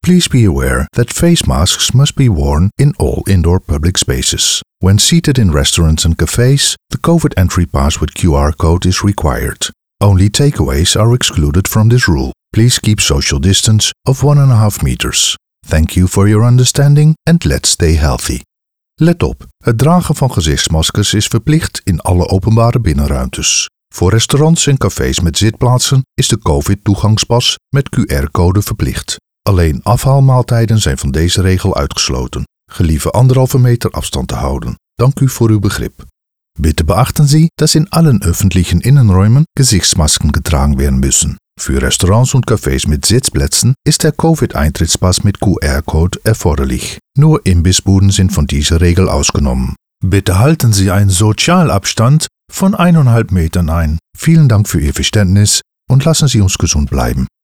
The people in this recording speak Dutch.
Please be aware that face masks must be worn in all indoor public spaces. When seated in restaurants and cafes, the COVID entry pass with QR code is required. Only takeaways are excluded from this rule. Please keep social distance of 1.5 meters. Thank you for your understanding and let's stay healthy. Let op, het dragen van gezichtsmaskers is verplicht in alle openbare binnenruimtes. Voor restaurants en cafés met zitplaatsen is de COVID-toegangspas met QR-code verplicht. Alleen afhaalmaaltijden zijn van deze regel uitgesloten. Gelieve 1,5 meter afstand te houden. Dank u voor uw begrip. Bitte beachten Sie, dass in allen öffentlichen Innenräumen Gesichtsmasken getragen werden müssen. Für Restaurants und Cafés mit Sitzplätzen ist der Covid-Eintrittspass mit QR-Code erforderlich. Nur Imbissbuden sind von dieser Regel ausgenommen. Bitte halten Sie einen Sozialabstand von 1,5 Metern ein. Vielen Dank für Ihr Verständnis und lassen Sie uns gesund bleiben.